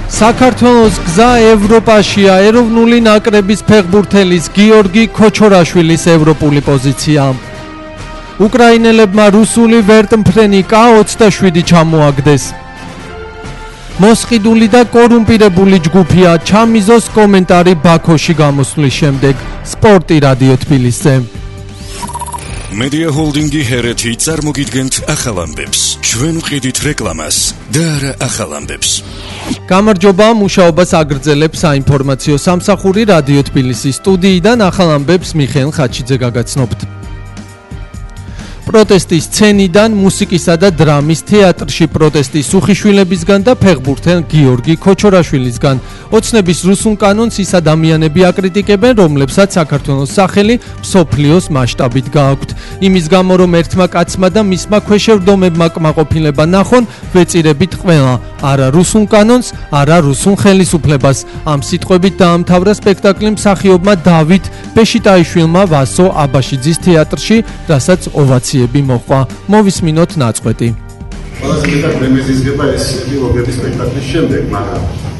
საქართველოს გზა ევროპაშია. ეროვნული ნაკრების ფეხბურთელის გიორგი ქოჩორაშვილის ევროპული პოზიცია. უკრაინელებმა რუსული ვერტმფრენი K27 ჩამოაგდეს. მოსყიდული და კორუმპირებული ჯგუფია, ჩამიზოს კომენტარი ბაქოში გამოსვლის შემდეგ. სპორტი რადიო თბილისზე. Media Holding-ი ჰერეთი წარმოგიდგენთ ახალ ამბებს. ჩვენ ვყიდით რეკლამას და არა ახალ ამბებს. გამარჯობა, მუშაობას აგრძელებს საინფორმაციო სამსახური რადიო თბილისის სტუდიიდან ახალ ამბებს მიხეილ ხაჩიძე გაგაცნობთ. პროტესტის სცენიდან მუსიკისა და დრამის თეატრში პროტესტი სუხიშვილებისგან და ფეხბურთელ გიორგი ქოჩორაშვილისგან. ოცნების რუსულ კანონს ის ადამიანები აკრიტიკებენ, რომლებსაც საქართველოს სახელი მსოფლიოს მასშტაბით გააქვთ. იმის გამო, რომ ერთმა კაცმა და მისმა ქვეშევრდომებმა კმაყოფილება ნახონ, ვეწირებით ყველა, არა რუსულ კანონს, არა რუსულ ხელისუფლებას. ამ სიტყვებით დაამთავრა სპექტაკლი მსახიობმა დავით ბეშიტაიშვილმა ვასო აბაშიძის თეატრში, რასაც ოვაციები მოჰყვა. მოვისმინოთ ნაწყვეტი. ყველაზე მეტად მე მეზიზგება ეს ფილმები სპექტაკლის შემდეგ, მაგრამ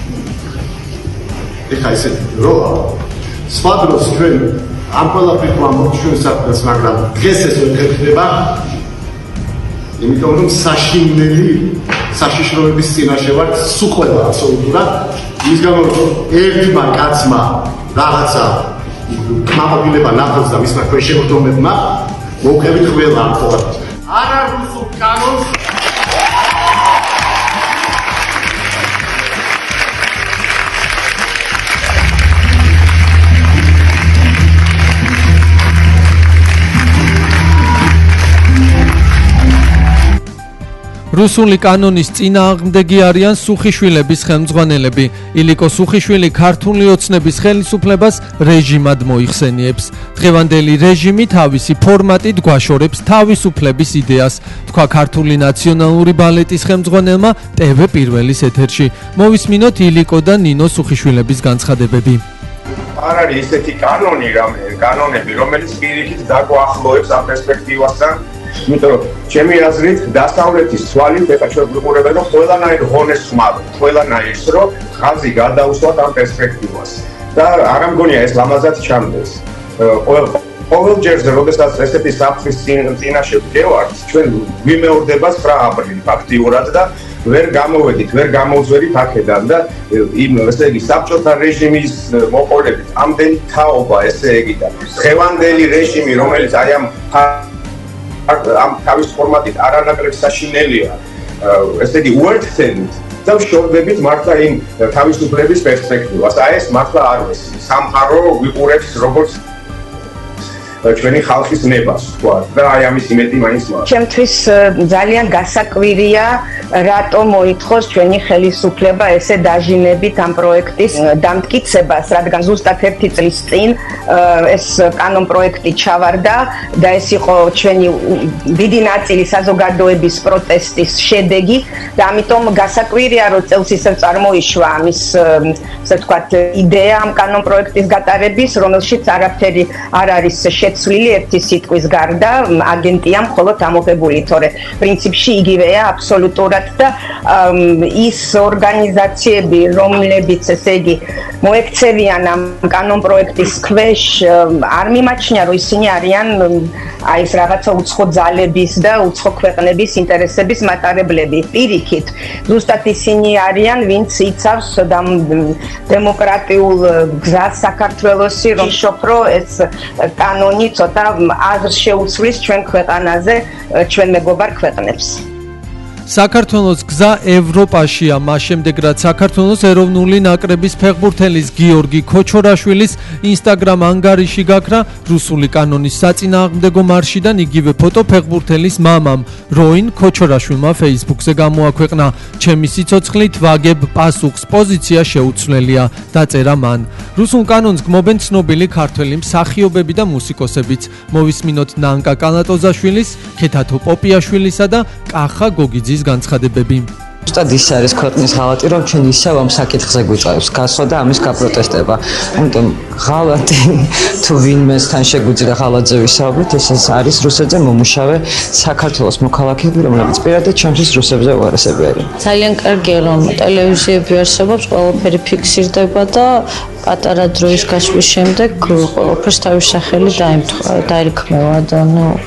ეხა ისე როა სხვა დროს ჩვენ ამ ყველაფერს ვამბობთ ჩვენ საკუთარს, მაგრამ დღეს ეს ვერ ხდება, იმიტომ რომ საშიშროების წინაშე ვარ სულ ყველა აბსოლუტურად. ის გამო რომ ერთმა კაცმა რაღაცა კმაყოფილება ნახოს და მისმა ქვეშევრდომებმა მოვყევით ყველა ამ ყველაფერს. არა რუსულ კანონს რუსული კანონის წინააღმდეგი არიან სუხიშვილების ხელმძღვანელები. ილიკო სუხიშვილი ქართული ოცნების ხელისუფლებას რეჟიმად მოიხსენიებს. დღევანდელი რეჟიმი თავისი ფორმატით გვაშორებს თავისუფლების იდეას, თქვა ქართული ნაციონალური ბალეტის ხელმძღვანელმა TV პირველის ეთერში. მოვისმინოთ ილიკო და ნინო სუხიშვილების განცხადებები. არ არის ისეთი კანონები, რომელიც პირიქით დაგვაახლოებს ამ პერსპექტივასთან. იმიტომ რომ ჩემი აზრით დასავლეთის თვალით ეხა ჩვენ ვიყურებთ რომ ყველანაირ ღონეს ხმარობთ, ყველანაირს რომ ხაზი გადაუსვათ ამ პერსპექტივას და არ ამგონია ეს ლამაზად ჩამდეს. ყოველ ჯერზე როდესაც ესეთი საფრთხის წინაშე ვდგევართ, ჩვენ ვიმეორდება 9 აპრილი ფაქტიურად და ვერ გამოვედით, ვერ გამოვზვერით აქედან და იმ ესე იგი საბჭოთა რეჟიმის მოყოლებით ამდენი თაობა ესე იგი და დღევანდელი რეჟიმი რომელიც აი ამ თავის ფორმატით არანაკლებ საშინელია, ესე იგი უერთდებით და შორდებით მართლა იმ თავისუფლების პერსპექტივას. აი ეს მართლა არ ვესმის. სამყარო ვიყურებს როგორც ჩვენი ხალხის ნებას, თქვა და აი ამის იმედი მაინც მაქვს. ჩემთვის ძალიან გასაკვირია, რატომ მოითხოვს ჩვენი ხელისუფლება ესე დაჟინებით ამ პროექტის დამტკიცებას, რადგან ზუსტად 1 წლის წინ ეს კანონ პროექტი ჩავარდა და ეს იყო ჩვენი დიდი ნაწილი საზოგადოების პროტესტის შედეგი და ამიტომ გასაკვირია, რომ წელს ისევ წარმოიშვა ამის ასე ვთქვათ იდეა ამ კანონ პროექტის გატარების, რომელშიც არაფერი არ არის შეცვლილი ერთი სიტყვის გარდა, აგენტია მხოლოდ ამოღებული, თორე პრინციპში იგივეა აბსოლუტურად და ის ორგანიზაციები, რომლებიც ესე იგი მოექცევიან ამ კანონ პროექტის ქვეშ, არ მიმაჩნია, რომ ისინი არიან აი ეს რაღაცა უცხო ძალების და უცხო ქვეყნების ინტერესების მატარებლები. პირიქით, ზუსტად ისინი არიან, ვინც იცავს დემოკრატიულ გზას საქართველოსი, რომ შოქრო ეს კანონი ცოტა აზრს შეუცვლის ჩვენ ქვეყანაზე, ჩვენ მეგობარ ქვეყნებს. საქართველოს გზა ევროპაშია, მას შემდეგ რაც საქართველოს ეროვნული ნაკრების ფეხბურთელის გიორგი ქოჩორაშვილის ინსტაგრამ ანგარიში გაქრა რუსული კანონის საწინააღმდეგო მარშიდან იგივე ფოტო ფეხბურთელის მამამ როინ ქოჩორაშვილმა Facebook-ზე გამოაქვეყნა. ჩემი სიცოცხლით ვაგებ პასუხს, პოზიცია შეუცვლელია, დაწერა მან. რუსულ კანონს გმობენ ცნობილი ქართველი მსახიობები და მუსიკოსებიც. მოვისმინოთ ნანკა კალატოზაშვილის, ქეთათო პოპიაშვილისა და კახა გოგიძის განცხადებები. ზუსტად ის არის ქვეყნის ღალატი, რომ ჩვენ ისევ ამ საკითხზე გვიწევს გასვლა და ამის გაპროტესტება. ამიტომ ღალატი თუ ვინმეს თან შეგვიძლია ღალატზე ვისაუბროთ, ეს არის რუსეთზე მომუშავე საქართველოს მოქალაქეები, რომლებიც პირადად ჩემთვის რუსებზე უარესები არიან. ძალიან კარგია, რომ ტელევიზიები არსებობს, ყველაფერი ფიქსირდება და პატარა დროის გასვლის შემდეგ ყველაფერს თავის სახელი დაირქმევა და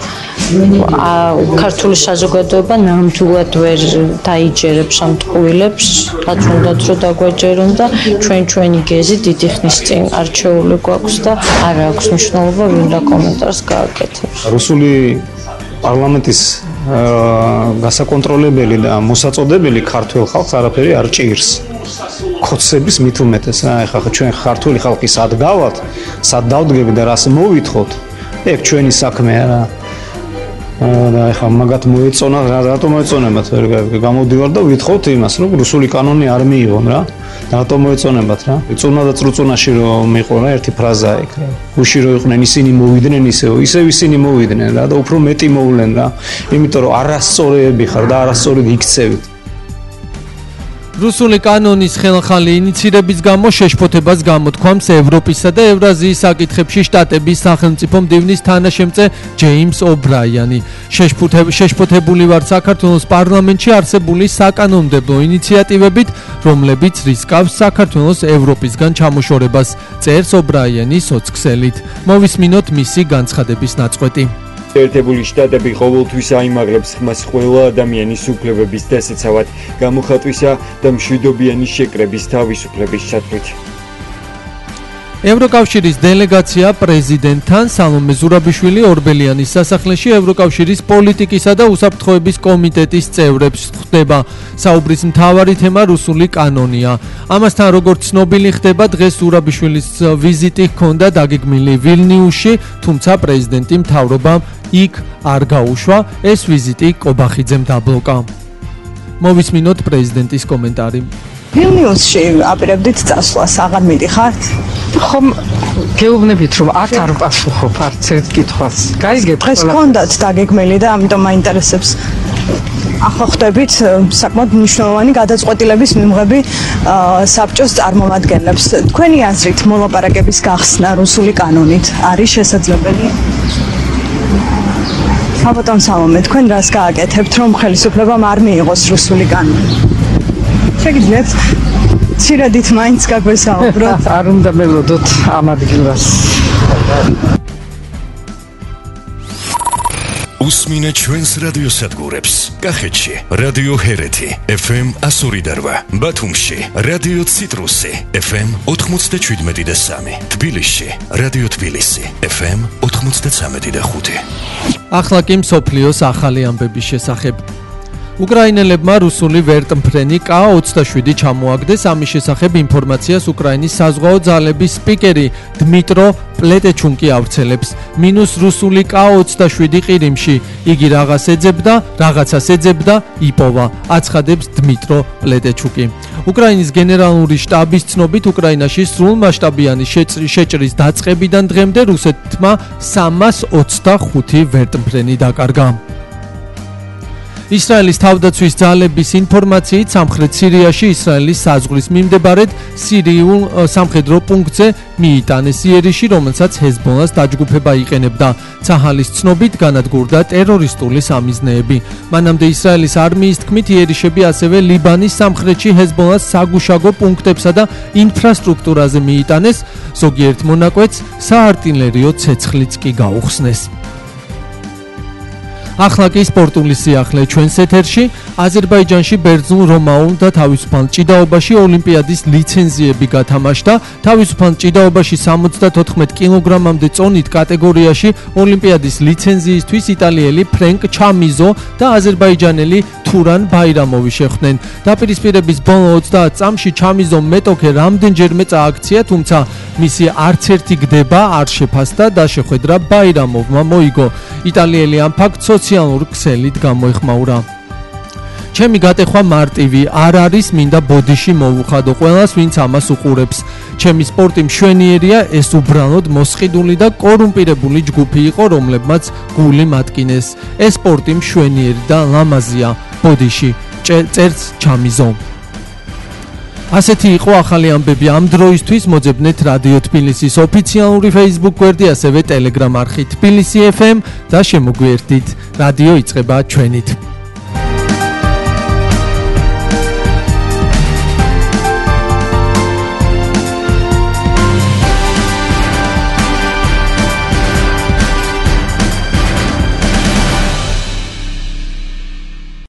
ქართული საზოგადოება ნამდვილად ვერ დაიჯერებს ამ ტყუილებს, რაც უნდათ რომ დაგვაჯერონ და ჩვენი გეზი დიდი ხნის წინ არჩეული გვაქვს და არ აქვს მნიშვნელობა ვინ რა კომენტარს გააკეთებს. რუსული პარლამენტის გასაკონტროლებელი და მოსაწოდებელი ქართულ ხალხს არაფერი არ ჭირს. ქოცების მით უმეტეს რა, ეხლა ჩვენ ქართული ხალხი სად გავალთ, სად დავდგები და რას მოვითხოვთ? ეგ ჩვენი საქმეა რა. და ეხლა მაგათ მოეწონა, რატომ მოეწონებათ? გამოდივარ და ვითხოვთ იმას, რომ რუსული კანონი არ მიიღონ რა. რატომ მოეწონებათ რა? წუნა და წრუწუნაში რომ იყო რა ერთი ფრაზა ეგ რა. გუში რო იყვნენ ისინი მოვიდნენ ისევ ისინი მოვიდნენ რა და უფრო მეტი მოვლენ რა. იმიტომ რომ არასწორები ხარ და არასწორად იქცევით. რუსული კანონის ხელხალი ინიციირების გამო შეშფოთებას გამოთქვამს ევროპისა და ევრაზიის საკითხებში შტატების სახელმწიფო მდივნის თანაშემწე ჯეიმს ობრაიანი. შეშფოთებული ვარ საქართველოს პარლამენტში არსებული საკანონმდებლო ინიციატივებით, რომლებიც რისკავს საქართველოს ევროპისგან ჩამოშორებას, წერს ობრაიანი სოცქსელით. მოვისმინოთ მისი განცხადების ნაწყვეტი. ერთებული შტატები ყოველთვის აიმაღლებს ხმას ყველა ადამიანის უფლებების დასაცავად, გამოხატვისა და მშვიდობიანი შეკრების თავისუფლების ჩათვლით. ევროკავშირის დელეგაცია პრეზიდენტთან სალომე ზურაბიშვილი ორბელიანის სასახლეში ევროკავშირის პოლიტიკისა და უსაფრთხოების კომიტეტის წევრებს ხვდება. საუბრის მთავარი თემა რუსული კანონია. ამასთან როგორც ცნობილი ხდება, დღეს ზურაბიშვილის ვიზიტი ჰქონდა დაგეგმილი ვილნიუსში, თუმცა პრეზიდენტი მთავრობამ იქ არ გაუშვა, ეს ვიზიტი კობახიძემ დაბლოკა. მოვისმინოთ პრეზიდენტის კომენტარი. ვილნიუსში აპირებდით წასვლას, აღარ მიდიხართ? ხომ გეუბნებით რომ არ პასუხობ არც ერთ კითხვას. გაიგებ დღეს გქონდათ დაგეგმილი და ამიტომ მაინტერესებს. ახლა ხვდებით საკმაოდ მნიშვნელოვანი გადაწყვეტილების მიღები საბჭოს წარმომადგენლებს. თქვენი აზრით მოლაპარაკების გახსნა რუსული კანონით არის შესაძლებელი? საბატონ სალომე, თქვენ რას გააკეთებთ, რომ ხელისუფლებამ არ მიიღოს რუსული კანონი? შეგიძლიათ ცირადით მაინც გაგვესაუბროთ? არ უნდა მელოდოთ ამ ადგილას. უსმინეთ ჩვენს რადიო სადგურებს. კახეთში რადიო ჰერეთი FM 102.8, ბათუმში რადიო ციტრუსი FM 97.3, თბილისში რადიო თბილისი FM 93.5. ახლა კი მსოფლიოს ახალი ამბების შესახებ. უკრაინელებმა რუსული ვერტმფრენი K-27 ჩამოაგდეს, ამის შესახებ ინფორმაციას უკრაინის საზღვაო ძალების სპიკერი დმიტრო პლეტეჩუნკი ავრცელებს. მინუს რუსული K-27 ყირიმში, იგი რაღაცას ეძებდა, იპოვა, აცხადებს დმიტრო პლეტეჩუკი. უკრაინის გენერალური შტაბის ცნობით, უკრაინაში სრულმასშტაბიანი შეჭრის დაწყებიდან დღემდე რუსეთმა 325 ვერტმფრენი დაკარგა. ისრაელის თავდაცვის ძალების ინფორმაციით სამხრეთ სირიაში ისრაელის საზღვრის მიმდებარედ სირიულ სამხედრო პუნქტზე მიიტანეს იერიში, რომელსაც ჰეზბოლას დაჯგუფება იყენებდა. ცაჰალის ცნობით განადგურდა ტერორისტული სამიზნეები. მანამდე ისრაელის არმიის თქმით, იერიშები ასევე ლიბანის სამხრეთში ჰეზბოლას საგუშაგო პუნქტებსა და ინფრასტრუქტურაზე მიიტანეს, ზოგიერთ მონაკვეთს საარტილერიო ცეცხლიც კი გაუხსნეს. ახლა კი სპორტული სიახლე ჩვენს ეთერში. აზერბაიჯანში ბერძნულ, რომაულ და თავისუფალ ჭიდაობაში ოლიმპიადის ლიცენზიები გათამაშდა. თავისუფალ ჭიდაობაში 74 კილოგრამამდე წონით კატეგორიაში ოლიმპიადის ლიცენზიისთვის იტალიელი ფრენკ ჩამიზო და აზერბაიჯანელი თურან ბაირამოვი შეხვდნენ. დაპირისპირების ბოლო 30 წამში ჩამიზომ მეტოქე რამდენჯერმე წააქცია, თუმცა მისი არც ერთი გდება არ შეფასდა და შეხვედრა ბაირამოვმა მოიგო. იტალიელი ამ ფაქტს სოციალურ ქსელით გამოეხმაურა. ჩემი გატეხვა მარტივი არ არის, მინდა ბოდიში მოვუხადო ყველას, ვინც ამას უყურებს. ჩემი სპორტი მშვენიერია, ეს უბრალოდ მოსყიდული და კორუმპირებული ჯგუფი იყო, რომლებმაც გული მატკინეს. ეს სპორტი მშვენიერი და ლამაზია. ბოდიში წერს ჩამიზო. ასეთი იყო ახალი ამბები ამ დროისთვის. მოძებნეთ რადიო თბილისის ოფიციალური Facebook გვერდი, ასევე Telegram არხი Tbilisi FM და შემოგვიერთდით. რადიო იწყება ჩვენით.